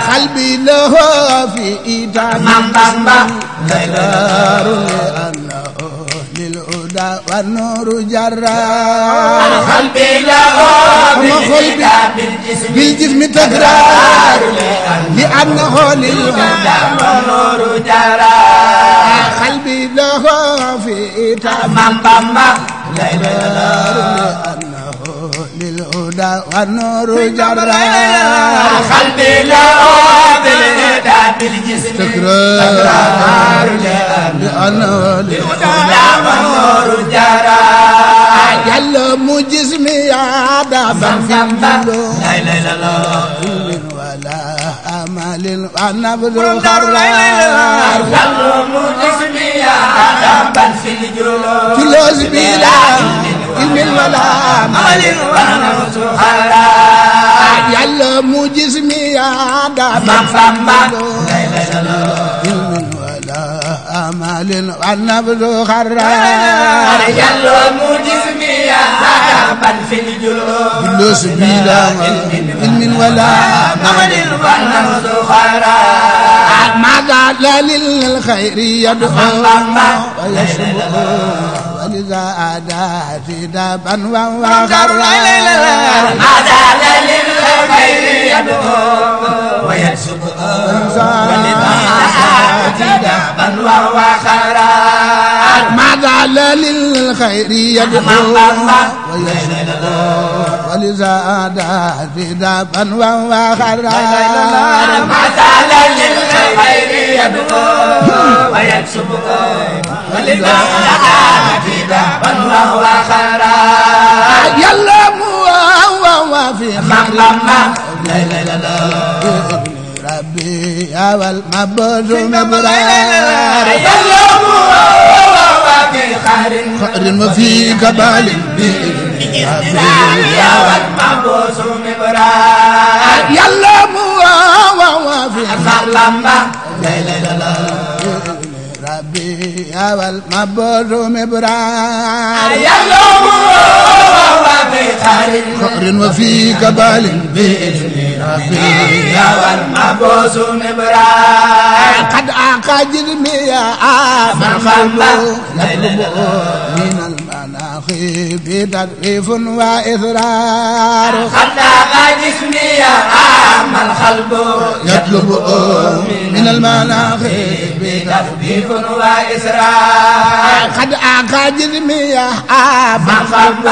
قلبي له في إيتام ليلار لأنه للهدى والنور جرار قلبي له بالجسم تكرار لأنه للهدى والنور جرار قلبي له في إيتام لأنه للهدى والنور جرار قلبي له بالهدى بالجسم تكرار لأنه للهدى والنور جرار جل مجسمي عذابا في الجلو لا إله إلا الله ولا أمل والنبذ خرار جل مجسمي عذابا في الجلو كلوز بلا علم ولا أمل والنبذ خرار جل مجسمي عذابا في الجلو لا إله إلا الله علم ولا أمل والنبذ خرار جل مجسمي عذابا في الجلو كلوز بلا علم ولا أمل والنبذ خرار ماذا للخير يدعو ويشبه ولذا أدات دابا وخرار ماذا للخير يدعو ويكسب ولذا أدات دابا وهو خرار ماذا للخير يدعو ويشبه ولذا أدات دابا وهو خرار ماذا للخير يدعو ويكسب ولذا أدات دابا وهو خرار يلا مو في لما لا إله إلا الله ربي يا والمبعوث مبرار يلوم وفي خير وفي كبال يا والمبعوث مبرار يلا مو في لما لا إله إلا الله ربي يا والمبعوث مبرار يلوم وفي خير وفي كبال ربي يا والمبعوث مبرار قد أعقد يا من خلق يطلب من المناخب تدريف وإثرار خلق جسمي عام الخلق يطلب من المناخب تخفيف وإسرار قد أعقد يا من خلق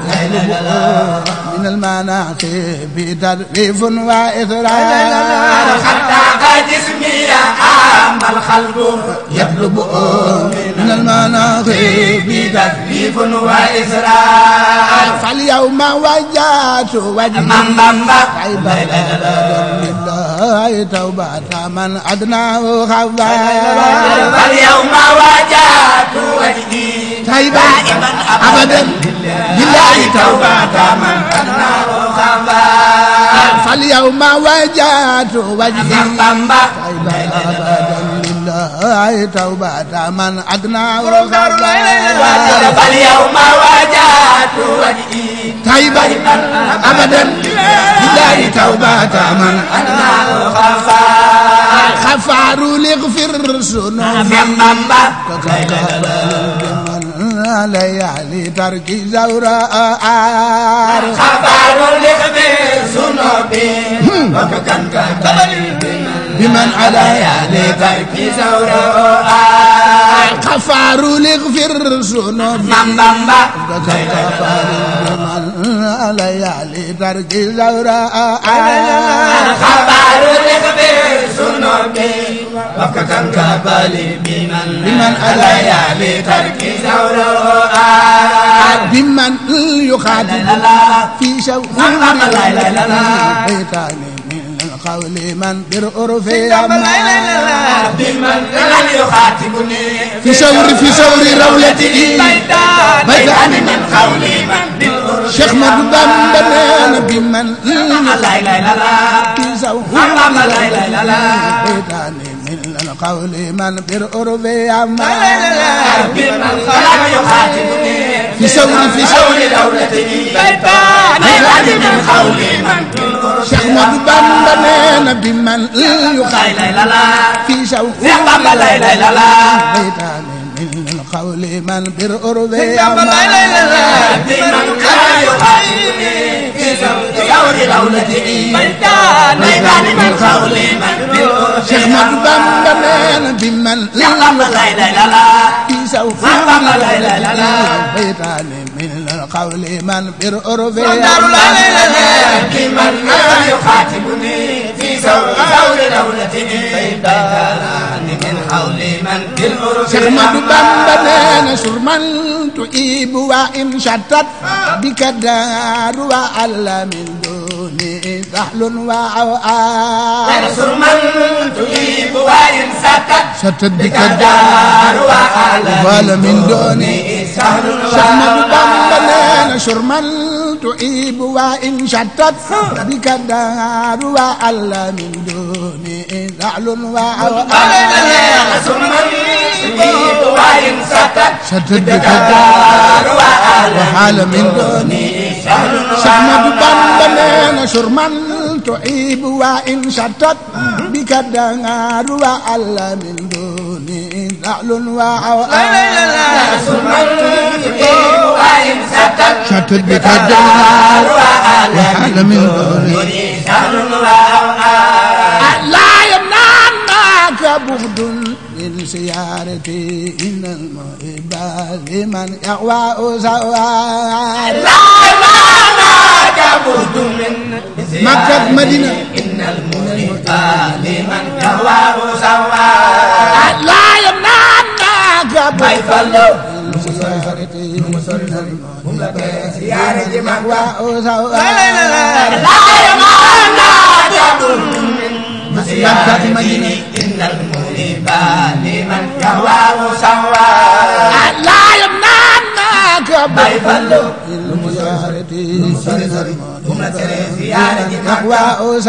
من المناخب تدريف وإثرار خلق جسمي عام الخلق يطلب من المناخب تخفيف وإسرار فاليوم وجهت وجهي من بمبا لله توبة من أدناه خفار فاليوم وجهت وجهي دائما أبدا لله توبة من أدناه خفار فاليوم وجهت وجهي من بمبا أبدا لله توبة من أدناه خفار فاليوم وجهت وجهي دائما أبدا لله توبة من أدناه خفار خفار ليغفر ذنوبي من بمبا ليالي ترك زوراء خبر لخبير ذنوبي وككن بمن على لترك زوراء خفار ليغفر ذنوبي من بمبا بمن ليالي ترك زوراء خبر لخبير ذنوبي وككن بمن علي لترك زوراء بمن يخاطب في شوق بيتان من القول من بالعرف بمن يخاطبني في شور رولته بيتان من قول من بالعرف شيخ مدبان بمن لا إله إلا الله في شور بيتان من القول من بالعرف بمن يخاطبني في شور دولته بيتان من قول من بالعرف Cheikh Ahmadou Bamba nee na bi man yu lay lay la la fii saw Cheikh Bamba lay lay la la baytaane min xawli man bir urbe Bamba lay lay la la bi man yu xaatibuni fii sawri rawlati baytaane min xawli man bir urbe Cheikh Ahmadou Bamba nee na bi man Cheikh Bamba lay lay la la fii saw Bamba lay lay la la baytaane min xawli man bir urbe Daru lay lay la la bi man yu xaatibuni fii sawri rawlati baytaane min xawli man bir urbe Cheikh Ahmadou Bamba nee na surman tu ibu wa in shattat bika daaru wa alla min duni dahlun wa aw surman tu ibu wa in shattat bika daaru wa alla min duni dahlun Cheikh Ahmadou Bamba nee na surman tu ibu wa in shattat bika daaru wa alla min duni dahlun wa aw shattat bika daaru wa alla min duni Cheikh Ahmadou Bamba nee na surman tu'ibu wa in shattat bika daaru wa alla min duni dahlun wa aw surman tu'ibu wa in shattat bika daaru wa alla min duni dahlun wa aw la yamna'aka bughdun min ziyarati innal muhibba liman yahwa zawar Makka Madina innal muhibba liman yahwa zawar la yamna'aka bay fallo ziyaare ji Makka Makka Madina innal muhibba liman yahwa zawar la yamna'aka bay fallo ziyaare ji Makka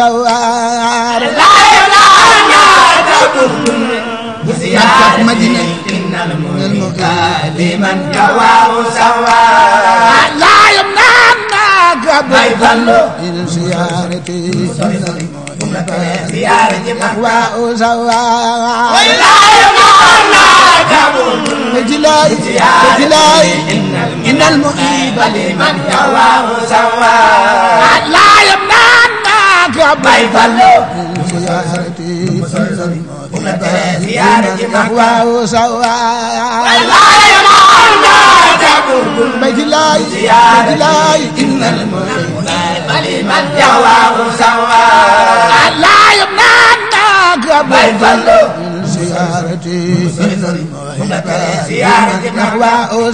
Makka Madina innal muhibba liman yahwa zawar la yamna'aka bay fallo ziyaare ziyaare ji Makka Bajilai innal muhibba liman yahwa zawar la yamna'aka bay fallo ziyaare ji Makka Bajilai innal muhibba liman yahwa zawar la yamna'aka bay fallo ziyaare ji Makka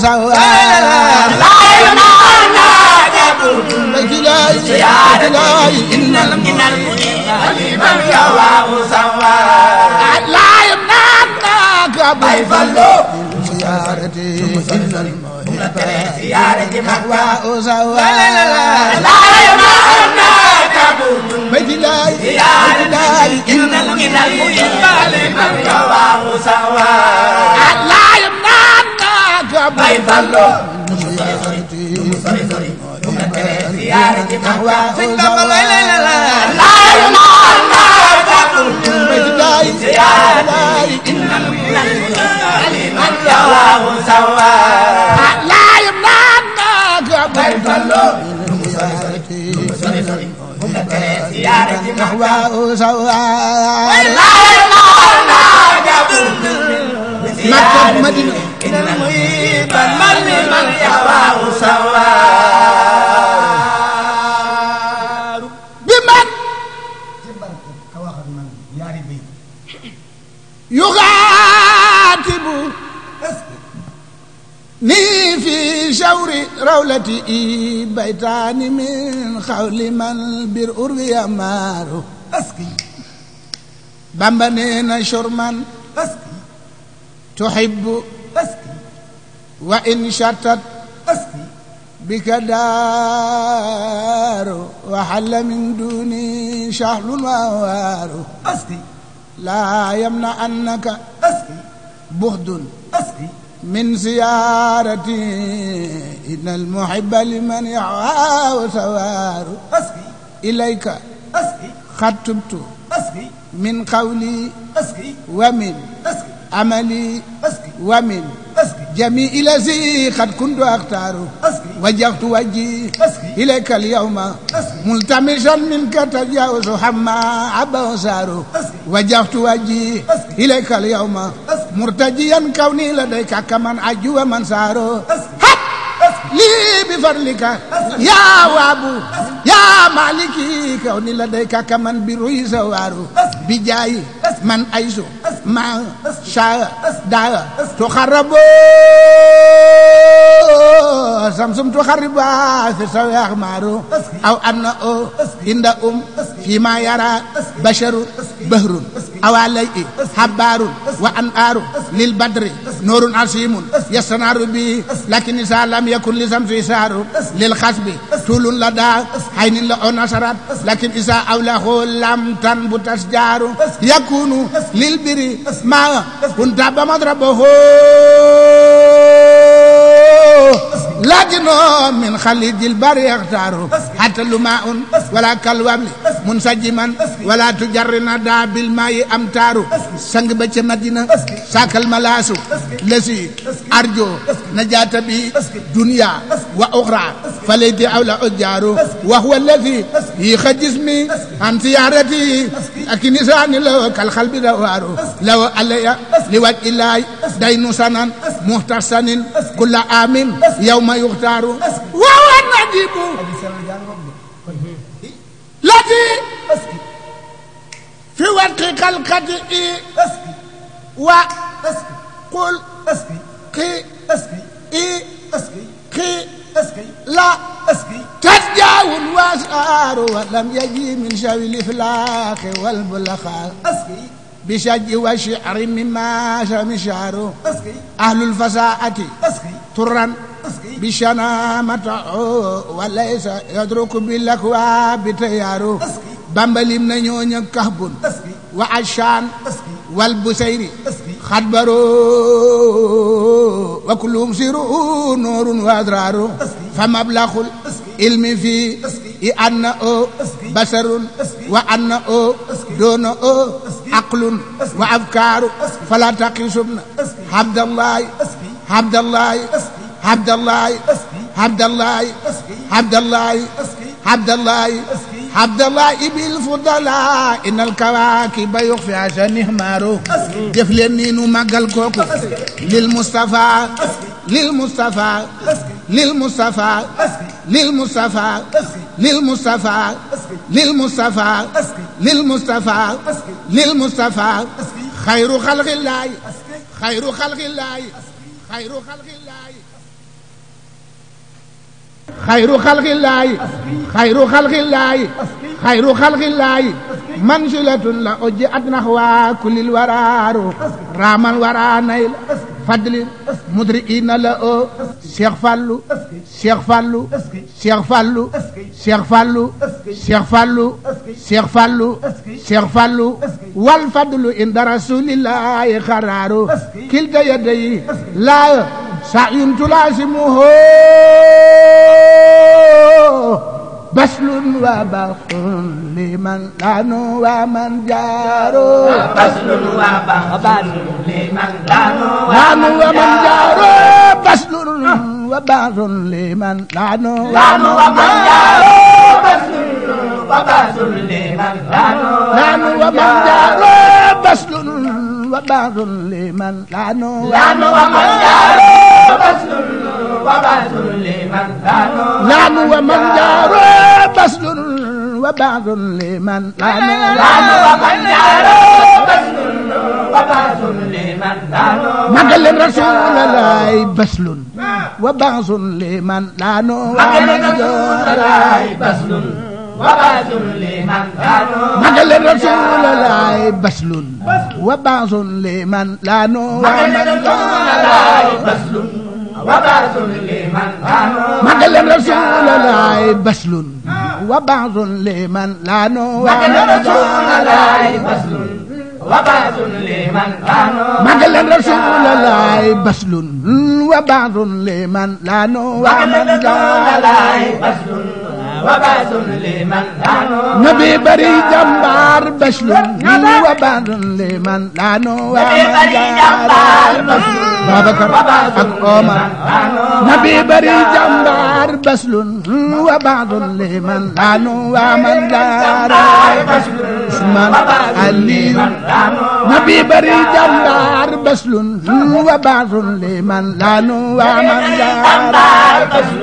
Bajilai innal muhibba liman yahwa zawar la yamna'aka bay fallo ziyaare ziyaare ji Makka Bajilai innal muhibba liman yahwa zawar la yamna'aka bay fallo ziyaare ji Makka Bajilai innal muhibba liman yahwa zawar la yamna'aka bay fallo ziyaare ji Makka Makka Madina innal muhibba liman yahwa zawar bi man yuxaatibu ni fi shawri rawlati baytaani min xawli man bir urwi amaaru Bamba nee na shurman tuhibbu wa in shattat bika daaru wa halla min duni shahlun wa waaru laa yamna'annaka buxdun min ziyaarati innal muhibba liman yahwa sawaaru ilayka xatubtu min qawli wa min amali wa min جميع الذي قد كنت أختار وجهت وجهي إليك اليوم ملتمسا منك تجاوز حما عبوسار وجهت وجهي إليك اليوم مرتجيا كوني لديك كمن عجو من سار لي بفضلك يا وابو يا مالكي كوني لديك كمن بروي سوار بجاي من أيسو ما شاء دا تخرب سمسم تخرب في سويا مارو أو أن عند فيما يرى بشر بهر أو علي حبار وأنار للبدر نور عظيم يستنار به لكن إذا لم يكن لشمس إشار للخصب طول لدى عين له نصرت لكن إذا أوله لم تنبت أشجار يكون للبر ما كنت بمضربه لكن من خليج البر يختار حتى لماء ولا كالوبل منسجما ولا تجرنا دا بالماء أمتار سنگ بچ مدينة ساك الملاس الذي أرجو نجاة به دنيا وأخرى فليت أولى أجار وهو الذي يخرج جسمي عن زيارتي لكن نسان له كالخلب دوار لو علي لوجه الله دين سنن محتسن كل عام يوم يختار وهو النجيب الذي في وقت القدئ وقل قي لا تسجاون واسعار ولم يجي من شوي الافلاق والبلخاء بشج وشعر مما شمشار اهل الفساعة ترا بشنامة وليس يدرك باللكوى بتيار بامبليم نيونيا كهب وعشان والبسيري خدبروا وكلهم سيروا نور وأضرار فمبلغ العلم في أنه بشر وأنه دونه عقل وأفكار فلا تقسمنا عبد الله عبد الله عبد الله عبد الله عبد الله عبد الله عبد الله بالفضلاء إن الكواكب يخفي عشان مارو جفلني نمقل كوكو للمصطفى للمصطفى للمصطفى للمصطفى للمصطفى للمصطفى للمصطفى للمصطفى خير خلق الله خير خلق الله خير خلق الله خير خلق الله خير خلق الله خير خلق الله منزلة لأجئت نحو كل الورار رام الورى نيل فضل مدرئين له شيخ فالو شيخ فالو شيخ فالو شيخ فالو شيخ فالو شيخ فالو شيخ فالو والفضل عند رسول الله قرار كلتا يديه لا سعي تلازمه بسل وبخ لمن لانوا ومن جاروا بسل وبخ لمن لانوا ومن جاروا بسل وبخ لمن لانوا ومن جاروا بسل وبخ لمن لانوا ومن جاروا بسل وبخ لمن لانوا ومن جاروا بسل وبعث لمن لعنوا ومن جاروا بسل وبعث لمن لعنوا ومن جاروا بسل وبعث لمن مقل رسول الله بسل وبعث لمن لعنوا مقل رسول الله بسل وبعث لمن مقل رسول الله بسل وبعث لمن لعنوا مقل رسول الله بسل وبعث لمن مقل رسول الله بسل وبعث لمن لعنوا مقل رسول الله بسل وبعث لمن مقل رسول الله بسل وبعث لمن لعنوا مقل رسول الله بسل وبعث لمن لانو نبي بري جمبار بشل وبعث لمن لانو نبي بري جمبار بابكر ak Omar نبي بري جمبار بشل وبعث لمن لانو ومن دار عثمان علي نبي بري جمبار بشل وبعث لمن لانو ومن دار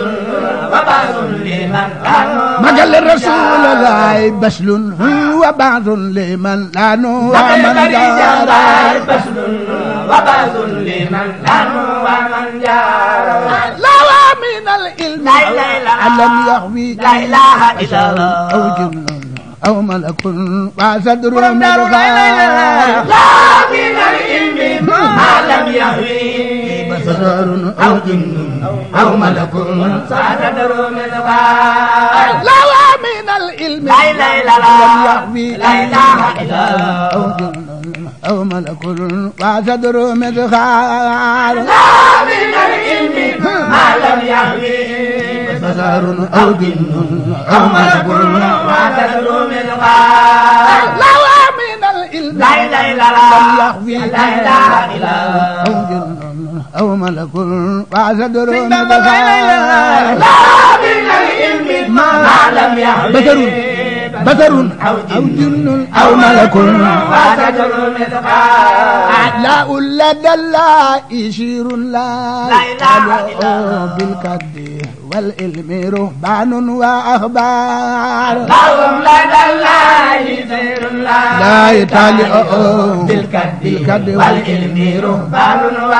مجل الرسول الله بشل وبعث لمن لانو ومن جار بشل وبعث لمن لانو ومن جار لا من العلم لم يخفي لا اله الا الله او جن او ملك وصدر مرغى لا من العلم ما لم يهوي بصر او جن او ملك صدر مرغى لا من العلم لا اله الا الله لم يخفي لا اله الا الله او جن او ملك وصدر مرغى لا من العلم ما لم يهوي بصر او جن او ملك وصدر مرغى لا من العلم لا اله الا الله لم يخفي لا اله الا الله او جن او ملك وصدر مرغى لا من العلم ما لم يهوي بشر أو جن أو ملك وصدر مرغى لا لدى الله يشير لا إله إلا الله بالكد والعلم رهبان وأخبار لهم لدى الله خير لا يتالي بالكد والعلم رهبان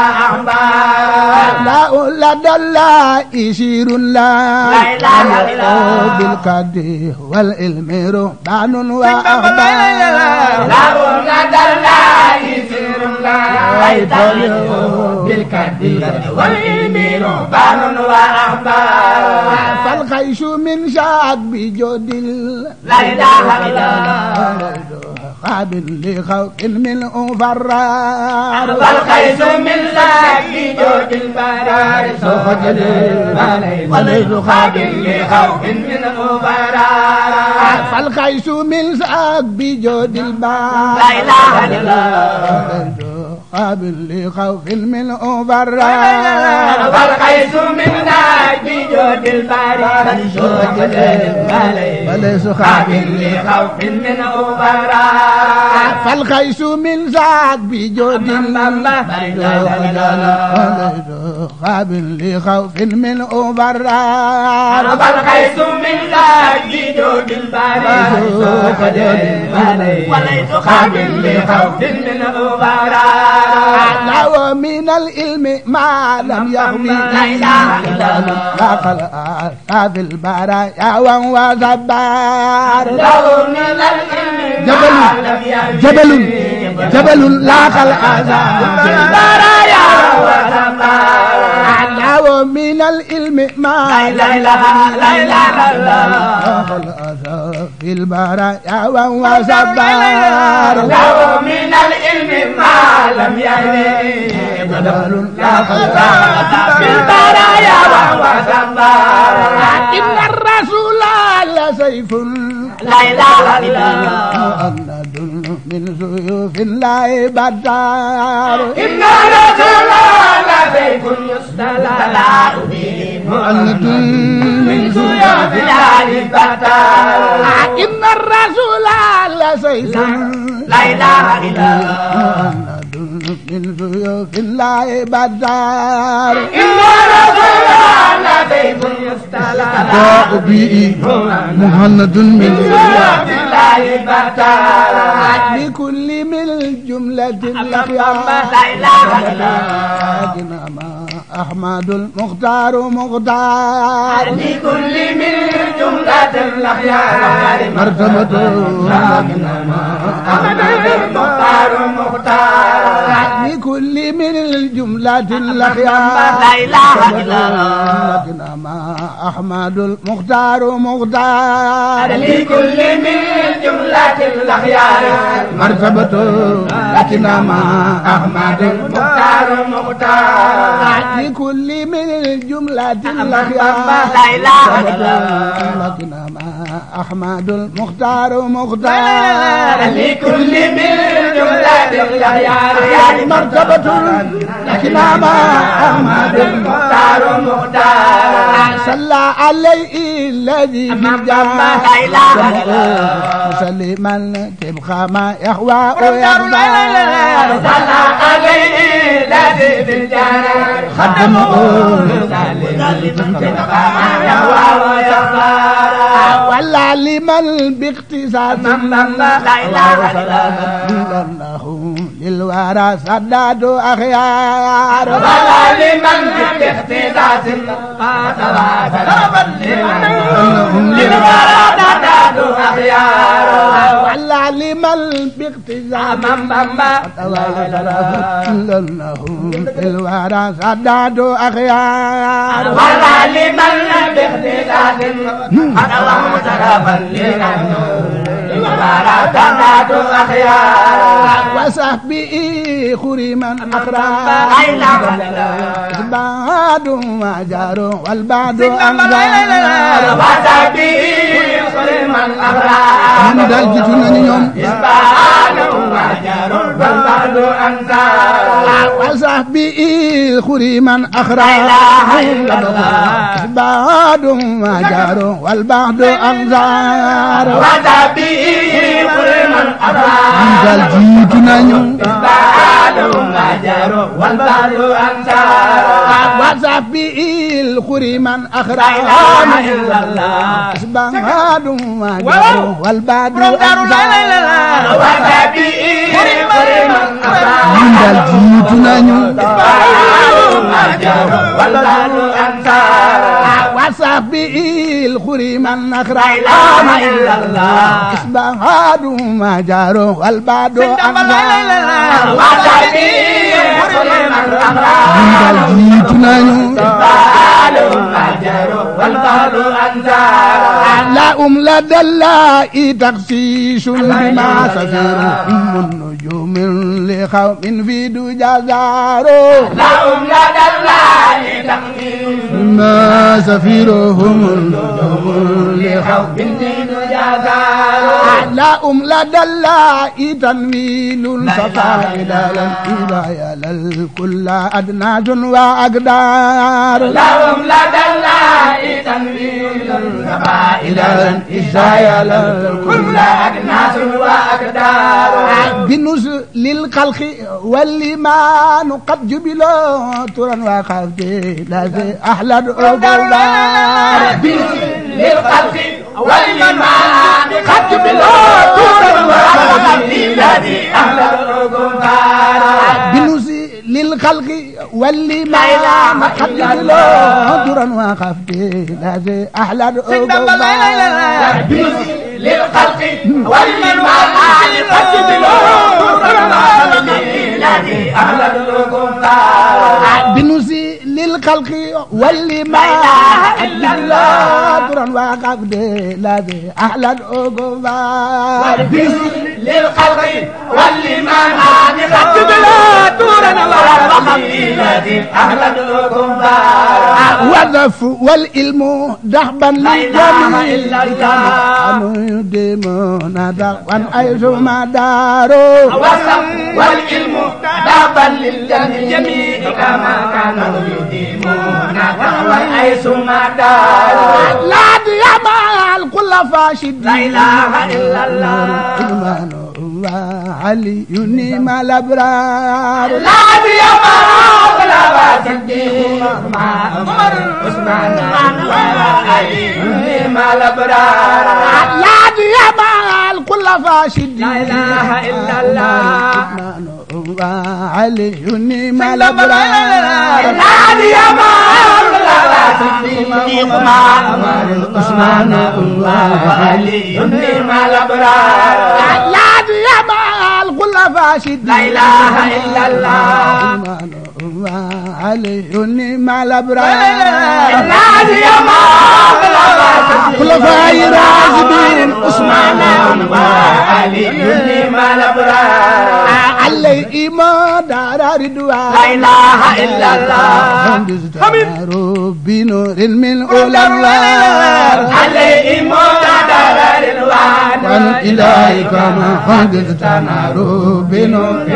وأحبار لا لدى الله يشير لا إله إلا الله بالكد والعلم رهبان وأخبار لهم لدى الله خير لا يتالي بالكد والعلم رهبان وأحبار فالخيش من شاك بجود لا إله إلا الله قابل لخوف من فرار فالخيس من ذاك جود البرار سخجل وليس قابل لخوف من فرار فالخيس من شاك بجود البار لا إله إلا الله قابل لخوف من فرار فالخيس من ذاك جود البرار سخجل وليس قابل لخوف من فرار فالخيس من شاك بجود قابل لخوف من فرار فالخيس من ذاك جود البرار وليس قابل لخوف من فرار لو من العلم ما لم يخفي لا إله إلا الله لا خلق في البرايا وزبار له من العلم ما لم جبل جبل لا خلق في البرايا وزبار لو من العلم ما لا إله لا إله إلا الله خلق في البرايا وزبار له من العلم ما لم يهدي جبل لا خلق في البرايا وزبار إن الرسول لسيف لا إله إلا الله مؤند من سيوف الله بدار إن رسول الله سيف يستلع به مؤند من سيوف الله بدار إن الرسول لسيف لا إله إلا الله مؤند من سيوف الله بدار إن رسول الله سيف يستلع به مهند من سيوف الله بدار لكل من الجملة الأخيار لا إله إلا الله أحمد المختار مختار لكل من جملة الأخيار مرتبة أحمد المختار مختار كل من الجملة الأخيار لا إله إلا الله لكن ما أحمد المختار مختار لكل من جملة الأخيار مرتبة لكن ما أحمد المختار مختار لكل من الجملة الأخيار لا إله إلا الله لكن ما أحمد المختار مختار لكل من جملة الأخيار مرتبة لكن ما أحمد المختار مختار صلى عليه الذي بالجاه لا إله إلا الله مسلما تبقى ما يهوى ويرضى صلى عليه الذي بالجاه خدمه ولا لمن باختصاص لا إله إلا الله للورى سداد أخيار ولا لمن باختصاص للورى سداد أخيار ولا لمن باختصاص الله للورى سداد أخيار ولا لمن باختصاص أنا الله ترافا للورى سداد أخيار وصحبه خريما أخرى لا إله إلا الله بعد ما جاروا والبعد أنصار وصحبه خريما أخرى من دال جيتنا نيوم بعد ما جاروا والبعد أنصار وصحبه خريما أخرى لا إله إلا الله بعد ما جاروا والبعد أنصار وصحبه خريما أخرى من دال جيتنا نيوم بعد ما جاروا والبعد أنصار وصحبه خريما أخرى لا إله إلا الله بعد ما جاروا والبعد أنصار وصحبه خريما أخرى من دال جيتنا نيوم ما جاروا والبعد أنصار وصحبه الخريما أخرى لا إله إلا الله بعد ما جاروا والبعد أنصار وصحبه خريما أخرى من دال جيتنا نيوم ما جاروا والبعد أنصار لا لدى الله تخصيص بما سفر أم النجوم لخوم في دجى زاروا لهم لدى الله تخصيص ما سفيرهم النجوم لخوم من جزار لا لدى الله تنويل ففائدة الهداية للكل أدناس وأقدار لهم لدى الله تنويل إلى الإشاية للكل أجناس وأقدار بالنس للخلق والإيمان قد جبلوا ترا وخفت لازم أحلى الأقدار للخلق والإيمان قد جبلوا ترا وخفت الذي أهل الأقدار بالنس للخلق والإيمان قد جبلوا ترا وخفت لازم أحلى الأقدار للخلق والإيمان قد جبلوا ترا وخفت الذي أهل الأقدار بنسي للخلق والإيمان إلا الله ترا وقفت الذي أحلى الأقدار للخلق والإيمان قد جبلوا ترا وخفت الذي أهل الأقدار وذف والعلم دحبا إله إلا الله أنو يديمون دعوان أيسما داروا وصف والعلم دابا للجميع كما كانوا يديمون دعوى أيسما داروا لا ديما الكل فاشد لا إله إلا الله إيمان وعلي ينيم الأبرار لا ديما غلبة الدين مع عمر عثمان وعلي ينيم الأبرار لا ديما الكل فاشد لا إله إلا الله وعلي ينيم الأبرار لا ديما غلبة الدين مع عمر عثمان وعلي ينيم الأبرار لا ديما الكل مصطفى شدي لا إله إلا الله علي مع الأبرار الناس يوم خلفاء راشدين عثمان وعلي مع الأبرار علي ما دار رضوان لا إله إلا الله بنور من أولى النار علي ما دار رضوان إلهي كما حدثتنا بنور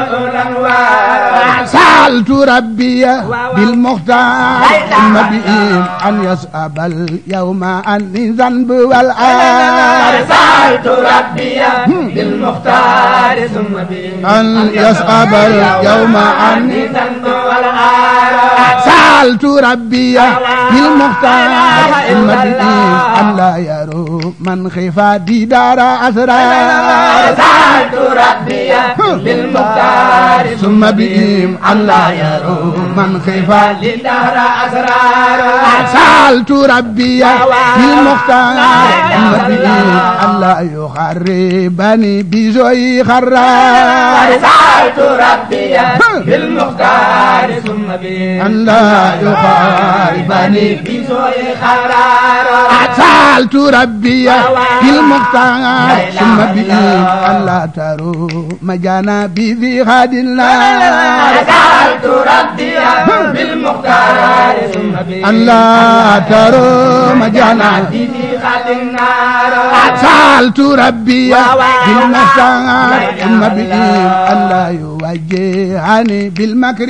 سألت ربي بالمختار ثم بإن أن يصعب اليوم عني ذنب والآر سألت ربي بالمختار ثم بإن أن يصعب اليوم عني ذنب والآر سألت ربي بالمختار ثم بإن أن لا يروا من خفا دار أسرار سألت ربي بالمختار ثم بهم أن لا يروا من خفا دار أسرار سألت ربي بالمختار ثم بهم أن لا يخربني بزوي خرار سألت ربي بالمختار ثم بهم أن لا يخربني بزوي خرار سألت ربي بالمختار ثم بهم أن لا تروا مجانا بذي غاد الله سألت ربي بالمختار ثم بهم أن لا تروا مجانا بذي خد النار سألت ربي بالمختار ثم بهم أن لا يوجهني بالمكر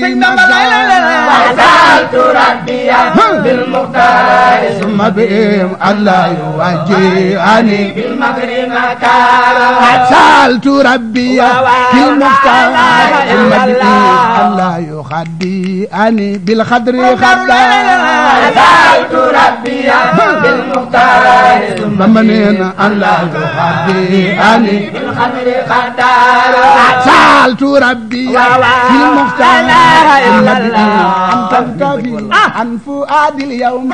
سألت ربي بالمختار ثم بهم أن لا يوجهني بالمكر مكار سألت ربي بالمختار ثم بهم أن لا يخدعني بالخدر خدار سألت ربي بالمختار ثم منين أن لا يخدعني بالخمر خدار سألت ربي بالمختار ثم بهم أن تنتفي عن فؤاد اليوم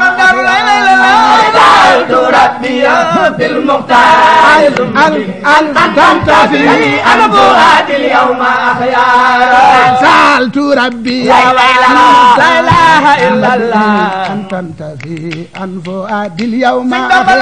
سألت ربي بالمختار أن تنتفي عن فؤاد اليوم أخيار سألت ربي لا إله إلا الله أن تنتفي عن فؤاد اليوم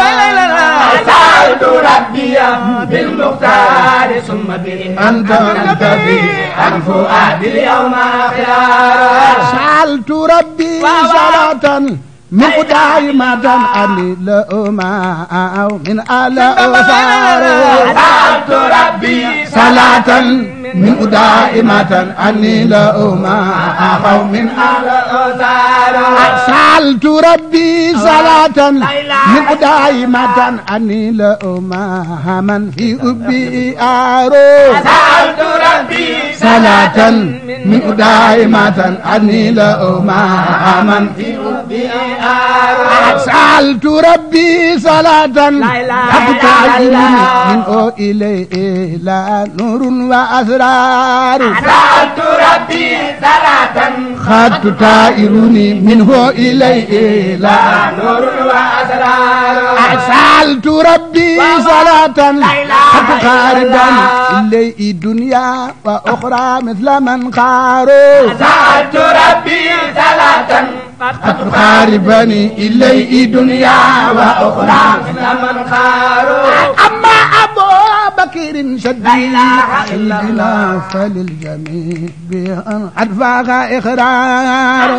سألت ربي بالمختار ثم به أن تنتفي عن فؤاد اليوم أخيار سألت ربي صلاة من دائمة أني لأما أو من آل أسار سألت ربي صلاة من دائمة أني لأما أو من آل أسار سألت ربي صلاة من دائمة أني لأما من في أبي آرو سألت ربي صلاة من دائمة أني لأما من في أبي سألت ربي صلاة حتى من أو إليه لا نور وأسرار سألت ربي صلاة خدت تائرني منه إليه لا نور وأسرار سألت ربي صلاة حتى خارجا إليه دنيا وأخرى مثل من خاروا سألت ربي صلاة قد خاربني إليه دنيا وأخرى مثل من خاروا أما أبو بكر شديد سيدنا فللجميع بأن أدفع إخرار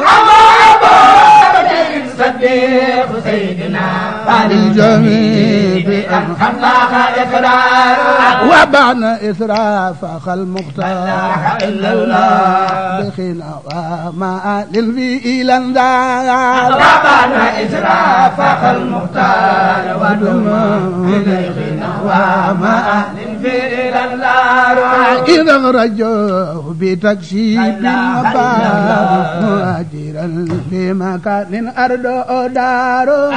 صديق سيدنا فللجميع بأن خلاق إقرار وبعن إسراف المختار إلا الله بخنا وما للفي لندار وبعن إسراف المختار ودما إلينا وما للفئل النار إذا رجوه بتكشيف المبار مهاجرا في مكان أرض دار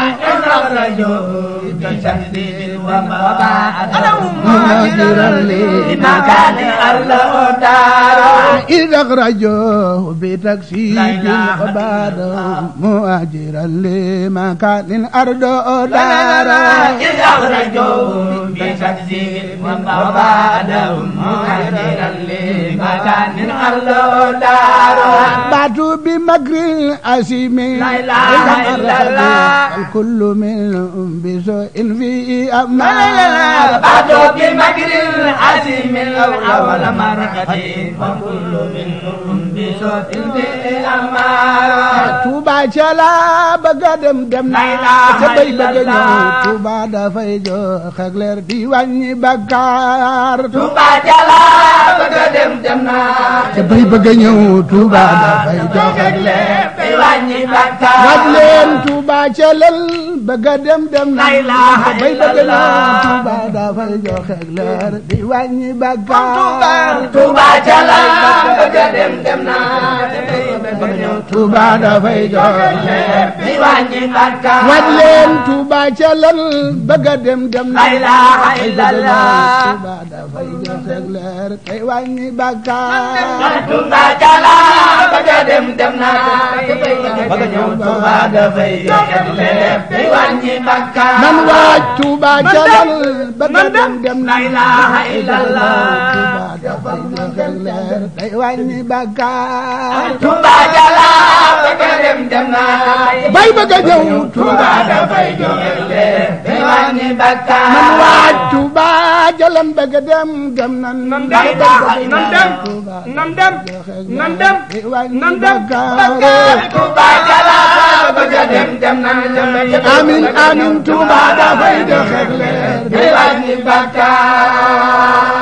بتشديد وما مهاجرا لمكان له دار إذا أخرجوه بتكسيب عباده مهاجرا لمكان أرضه دار إذا أخرجوه بتكسيب عباده مهاجرا لمكان أرضه دار باتوا بمكر أسيم لا إله إلا الله الكل منهم بسوء فيه أمان باتوا بمكر عزيم أول مرة وكل منهم بسوء فيه أمان Touba cala bëgga dem na ca bay bëgga ñëw Touba dafay jox ak leer di wàññi bàkkaar Touba cala bëgga dem na ca bay bëgga ñëw Touba dafay jox ak leer di wàññi bàkkaar waj leen Touba calal bëgga dem na ca bay bëgga ñëw Touba dafay jox ak leer di wàññi bàkkaar Touba cala bëgga dem na ca bay bëgga ñëw Touba dafay jox di wàññi bàkkaar waj leen Touba calal bëgga dem na la ilaha illallah Touba dafay jox ak leer tey wàññi bàkkaar Touba cala bëgga dem na bëgga ñëw Touba dafay jox ak leer tey wàññi bàkkaar nan waaj Touba calal bëgga dem la ilaha illallah Touba dafay jox ak leer tey wàññi bàkkaar Touba cala bëgga dem na bay bëgga ñëw Touba dafay jox ak leer tey wàññi bàkkaar nan waaj Touba jalan bëgga dem nan nan dem Touba cala bëgga dem na amin amin Touba dafay jox ak leer tey wàññi bàkkaar